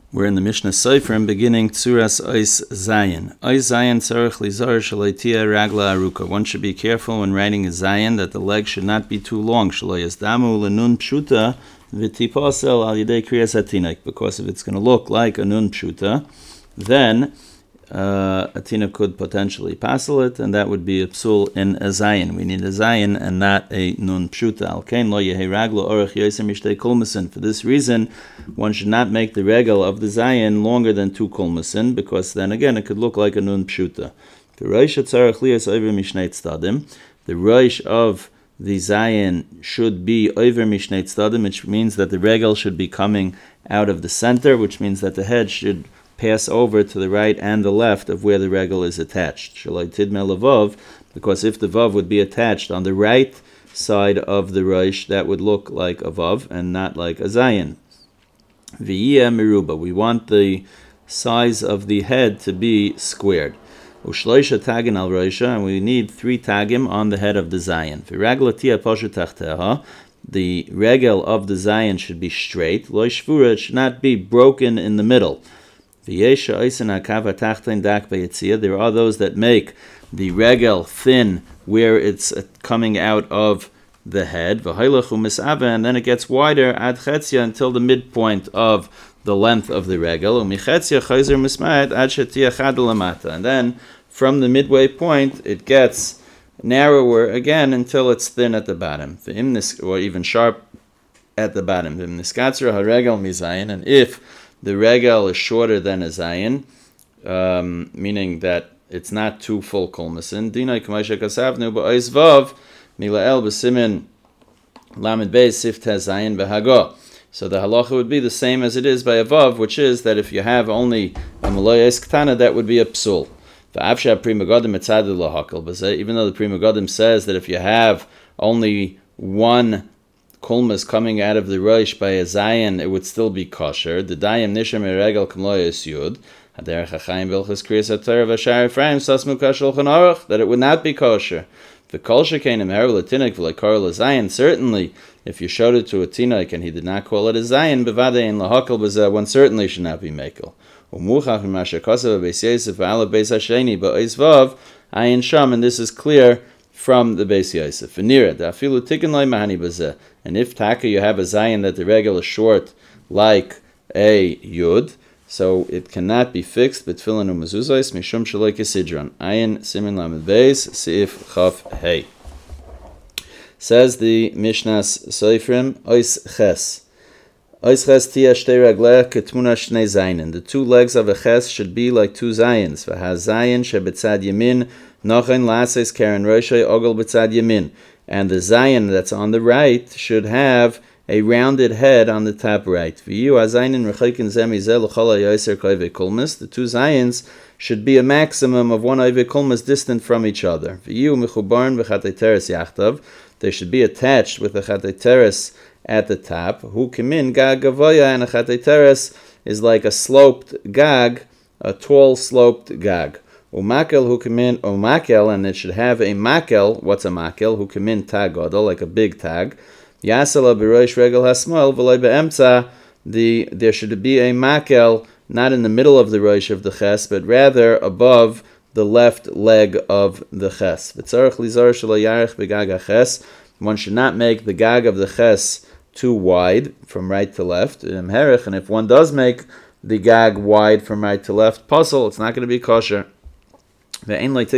We're in the Mishnah Seifrim, beginning Tzuras Ois Zayin. Ois Zayin tzarech lizar shaloi tia ragla aruka. One should be careful when writing a Zayin that the leg should not be too long. Shaloi yazdamu lenun pshuta v'tipasel al yidei kriyas hatinek. Because if it's going to look like a nun pshuta, then a tina could potentially passel it, and that would be a psul in a zayin. We need a zayin and not a nun pshuta. Al kein lo yehi raglo orach yosem mishtei kulmasin. For this reason, one should not make the regel of the zayin longer than 2 kulmasin, because then again it could look like a nun pshuta. The roish tzarech liyas over mishnei tzdadim. The roish of the zayin should be over mishnei tzdadim, which means that the regel should be coming out of the center, which means that the head should pass over to the right and the left of where the regel is attached. Shalai tidmel lavav, because if the vav would be attached on the right side of the roish, that would look like a vav and not like a zayin. V'yeh meruba, we want the size of the head to be squared. Ushloisha tagin al roisha, and we need 3 tagim on the head of the zayin. V'ragla tia poshu tachteha, the regel of the zayin should be straight. Lo shvura, it should not be broken in the middle. There are those that make the regel thin where it's coming out of the head, and then it gets wider ad chetzia until the midpoint of the length of the regel, and then from the midway point it gets narrower again until it's thin at the bottom, or even sharp at the bottom. And if the regel is shorter than a zayin, meaning that it's not 2 full kulmasin. Dinai k'maisha kasavnu ba'ois vav milael b'simin lamed beis sifteh zayin b'hago. So the halacha would be the same as it is by a vav, which is that if you have only a maloyes ktana, that would be a psul. Even though the Pri Megadim says that if you have only 1 kulmas coming out of the roish by a zayin, it would still be kosher. The dayim nisham regel kamloyes yud. Haderech hachayim bilchus kriyas haTorah v'shar Ephraim sasmu kashul chanarach, that it would not be kosher. The kol shekein emher l'tinik v'lekar l'zayin. Certainly, if you showed it to a tinik and he did not call it a zayin, bevadein lahakol b'zeh, one certainly should not be mekel. Umuchach m'masher kasav b'beis Yosef v'alav beis hasheni ba'ois vav ayin sham, and this is clear from the Beis Yosef. V'nira da'afilu tikkun loy mahani b'zeh. And if taka you have a zayin that the regel is short like a yud, so it cannot be fixed. Betfilin u'mezuzos mishum shaloi kesidron. Ayin simin lamed beis seif chaf hey. Says the Mishnas Seifrim ois ches. Ois ches tia shtei ragleh ketmuna shnei zayinin. The 2 legs of a ches should be like 2 zayins. V'ha zayin shebetzad yamin nochen lases karen roshei ogel betzad yamin. And the zayin that's on the right should have a rounded head on the top right. The 2 zayins should be a maximum of 1 oivei kulmas distant from each other. They should be attached with a chatei teres at the top. Hu kimin gag gavoya, and a chatei teres is like a sloped gag, a tall sloped gag. Umakel hu kamin umakel, and it should have a makel. What's a makel? Hu kamin tag gadol, like a big tag. Yasala b'roish regel hasmal v'loy be'emtza. There should be a makel not in the middle of the roish of the ches, but rather above the left leg of the ches. V'tzarech lizar shelo yarech begag haches. One should not make the gag of the ches too wide from right to left. And if one does make the gag wide from right to left, puzzle, it's not going to be kosher. And it'll be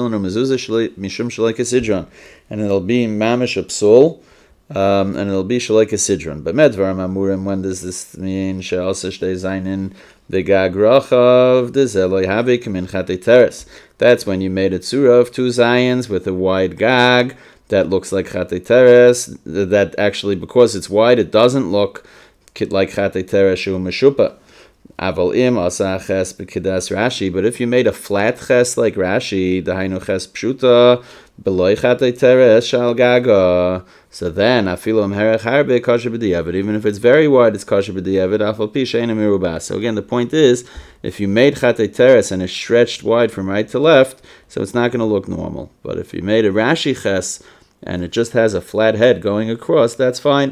mamish a psul, and it'll be shalei kesidron. But medvar mamurim, when does this mean? She'alsa shtei zayin the gag rachav dezeloi havi kamin chatei teres. That's when you made a tzura of 2 zayins with a wide gag that looks like chatei teres. That actually, because it's wide, it doesn't look like chatei teres shu meshupa. Aval im asa ches b'kedas Rashi. But if you made a flat ches like Rashi, dahainu ches pshuta beloy chatei teres shal gaga, so then afilu amherech harbe kosher b'diavad. Even if it's very wide, it's kosher b'diavad. Afal pi she'eina mirubas. So again, the point is, if you made chatei teres and it's stretched wide from right to left, so it's not going to look normal. But if you made a Rashi ches and it just has a flat head going across, that's fine.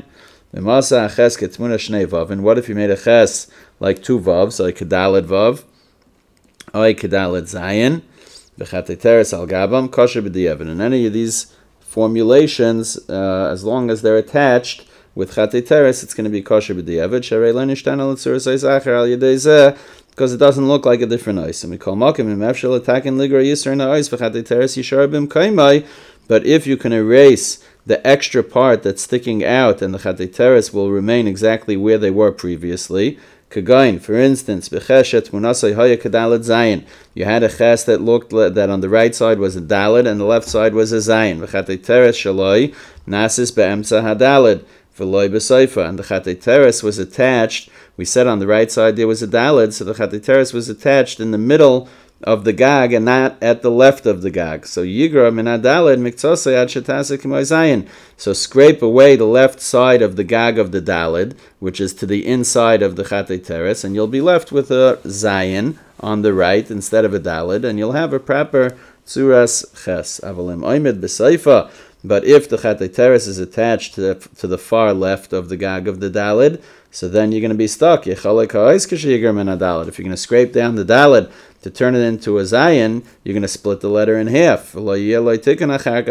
V'masa aches ketmuna shnei vav. And what if you made a ches like two vavs, like kedaled vav, or kedaled zayin, v'chatei teres al gabam, kosher b'diavad. In any of these formulations, as long as they're attached with chatei teres, it's going to be kosher b'diavad. Sherei lo nishtana l'tzuras eis acher al yedei zeh, because it doesn't look like a different ice. And we call makim im efshel attacking ligra yisr in the ice v'chatei teres yishar bim kaimai. But if you can erase the extra part that's sticking out, and the chatei teres will remain exactly where they were previously. Kagain, for instance, b'cheshet munasay haya kedaled zayin. You had a ches that looked that on the right side was a daled and the left side was a zayin. V'chatei teres shaloi nasis be'emtza hadaled v'loi b'seifa. And the chatei teres was attached. We said on the right side there was a daled, so the chatei teres was attached in the middle of the gag and not at the left of the gag. So yigra min hadaled miktzosei ad shetase k'moi zayin. So scrape away the left side of the gag of the daled, which is to the inside of the chatei teres, and you'll be left with a zayin on the right instead of a daled, and you'll have a proper tzuras ches. Avalim oimid b'seifa. But if the chatei teres is attached to the far left of the gag of the daled, so then you're going to be stuck. If you're going to scrape down the daled to turn it into a zayin, you're going to split the letter in half. And you're not going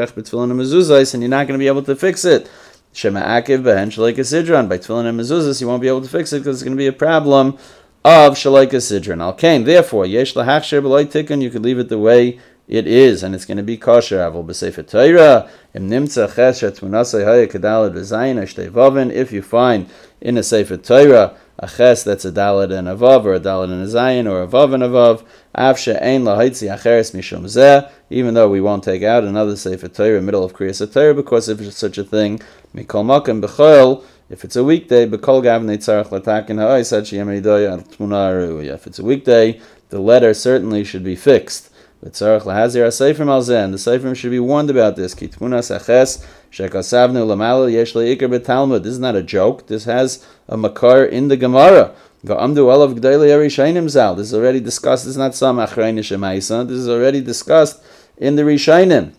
to be able to fix it. Shema akiv behen shalaika sidron. By tefillin and mezuzahs, you won't be able to fix it because it's going to be a problem of shalaika sidron. Al-kain, therefore, yesh lahachsher b'loy tikkun, you could leave it the way it is, and it's going to be kosher. Avol b'sefer Torah, im nimtza ches shetmunasei haya kedaled v'zayin ashtei vavin. If you find in a sefer Torah a ches that's a daled and a vav, or a daled and a zayin, or a vav and a vav, av she'ein lahaitzi acheres mishum zeh, even though we won't take out another sefer Torah middle of kriyas Torah because of such a thing, mikol makom b'chol, if it's a weekday, b'kol gavnei tzarech latakin ha'ois ad she'yemidoy al tmuna aruya. If it's a weekday, the letter certainly should be fixed. And the Seifrim should be warned about this. This is not a joke. This has a makar in the Gemara. This is already discussed. This is not some achrayne shemaisa. This is already discussed in the Rishainim.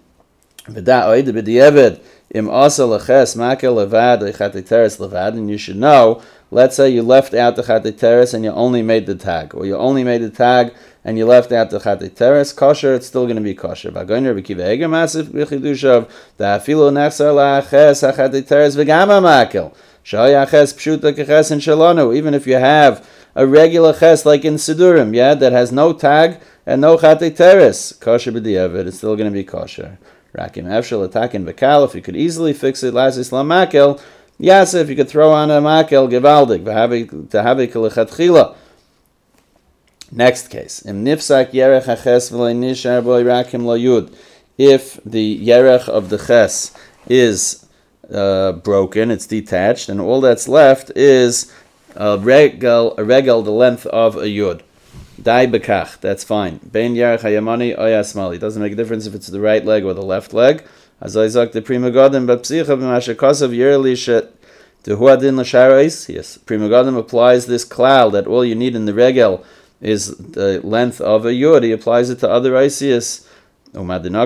And you should know, let's say you left out the chatei teres and you only made the tag, or you only made the tag and you left out the chatei teres, kosher, it's still going to be kosher. Vagoiner b'kiva eger masif b'chidushav da'afilu nechsar la'aches ha'chatei teres v'gama makel sh'haya ches pshuta k'ches and shalonu. Even if you have a regular ches like in Sidurim, that has no tag and no chatei teres, kosher b'diavad, it's still going to be kosher. Rakim efshel atakin v'kal, if you could easily fix it, lasis la makel, if you could throw on a makel gevaldik v'havik l'chatchila. Next case. Im nifsak yerech haches v'lei nishar boi rakim lo yud. If the yerech of the ches is broken, it's detached, and all that's left is a regel, the length of a yud. Dai bekach, that's fine. Bein yerech hayamani oyas mali. It doesn't make a difference if it's the right leg or the left leg. As I zok the prima godim b'psicha b'mashakasav yerli shet tehuadin l'sharais. Yes, prima godim applies this klal that all you need in the regel is the length of a yud. He applies it to other isius. And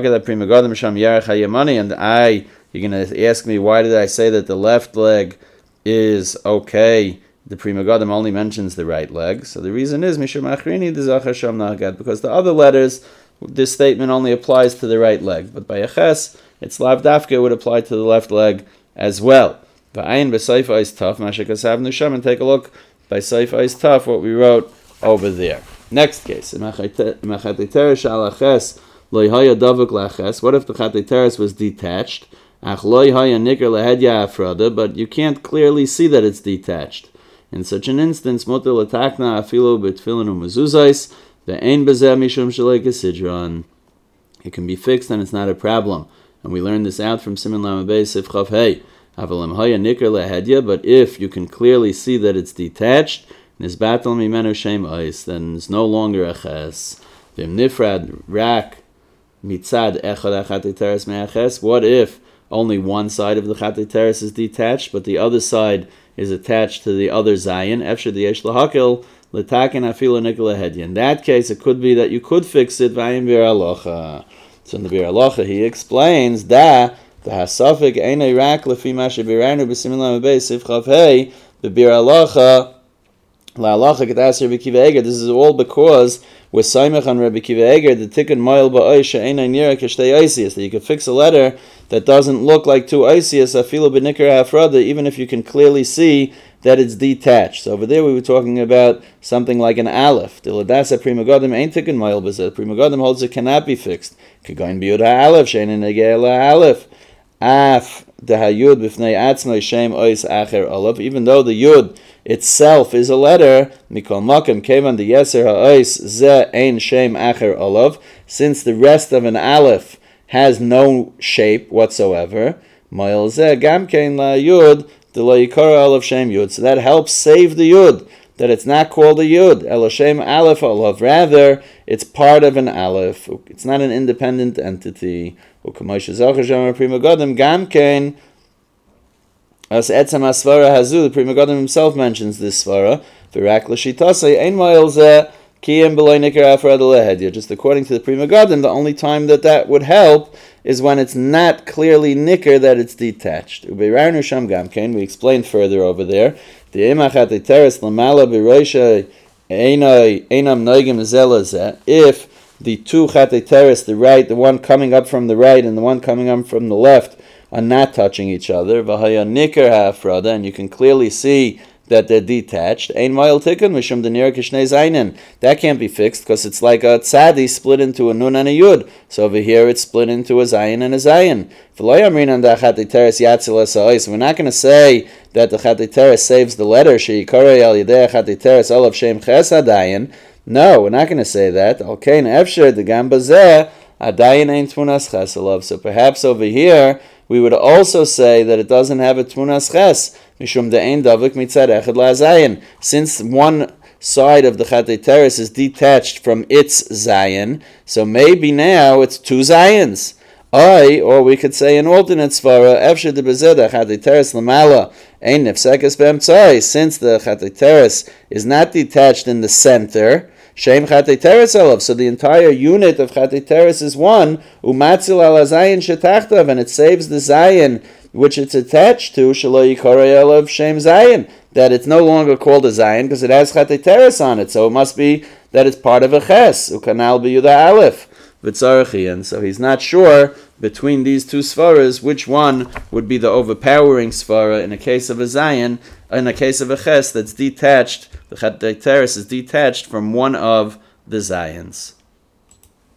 you're going to ask me, why did I say that the left leg is okay? The Prima Godim only mentions the right leg. So the reason is, because the other letters, this statement only applies to the right leg. But by a ches, it's lav dafka, would apply to the left leg as well. And take a look by Seifa is tough, what we wrote over there. Next case. What if the chatei teres was detached, but you can't clearly see that it's detached? In such an instance, it can be fixed and it's not a problem. And we learned this out from Siman Lamed Beis Sif Chav Hey. But if you can clearly see that it's detached, then it's no longer a ches. What if only one side of the chatei teres is detached, but the other side is attached to the other zayin? In that case, it could be that you could fix it. So in the Bir Halacha, he explains that The hasafik einay rak lefi mashe biranu b'simin lam beis sifchav hey b'bir halacha la'alacha kedas Rabbi Akiva Eiger. This is all because we're saimach on Rabbi Akiva Eiger the tikkun moil ba'oy she'einay nira kashtei oisius, that you can fix a letter that doesn't look like two oisius afilu b'nikar hafrada, even if you can clearly see that it's detached. So over there we were talking about something like an aleph. Diladasa prima godim ain't tikkun moil b'zeh. Prima godim holds it cannot be fixed. Kegoin biyud ha'aleph she'einay negei la'aleph. Af dehayud b'fnei atzmai shem ois acher olav. Even though the yud itself is a letter, mikol makom kevan the yeser ha'ois ze ein shem acher olav. Since the rest of an aleph has no shape whatsoever, moil ze gam kein la yud de lo yikara olav shem yud. So that helps save the yud, that it's not called a yud, elo shem aleph olav. Rather, it's part of an aleph. It's not an independent entity. Prima Godim Gamkein as Etzam Asvara Hazu, the Prima Godim himself mentions this svara. Virak Lashitase Ein Mailze Kiyem Beloy Nikar Afrad Lehedia. Just according to the Prima Godim, the only time that would help is when it's not clearly nikar, that it's detached. Ubeiranu Sham Gamkein, we explained further over there. The Emachat Teres Lamala Biroisha Einam Noigim Zelazeh. If the two chatei teres, the one coming up from the right and the one coming up from the left, are not touching each other, v'haya nikar ha'afrada, and you can clearly see that they're detached. Ein ma'il tikkun mishum denira kishnei zayin. That can't be fixed because it's like a tzadi split into a nun and a yud. So over here it's split into a zayin and a zayin. We're not going to say that the chatei teres saves the letter. Sheyikarei al yidei chatei teres olav shem ches hadayin. No, we're not going to say that. Okay, efshar the gambazeh adayin ein tmunas ches olav. So perhaps over here we would also say that it doesn't have a tmunas ches mishum de'ein davik mitzad echad la'zayin. Since one side of the chatei teres is detached from its zayin, so maybe now it's two zayins. Or we could say an alternate svara, efshar de bezeda chatei teres lamala ein nefsekes b'emtzai. Since the chatei teres is not detached in the center, Shem chatei teres olav. So the entire unit of chatei teres is one. Umatzil ala zayin shetachtav, and it saves the zayin which it's attached to. Shelo yikarei olav shem zayin. That it's no longer called a zayin because it has chatei teres on it. So it must be that it's part of a ches. Ukanal b'yuda aleph v'tzarchi. And so he's not sure between these two svaras which one would be the overpowering svara in a case of a zayin. In a case of a ches that's detached, the chatei teres is detached from one of the zayins.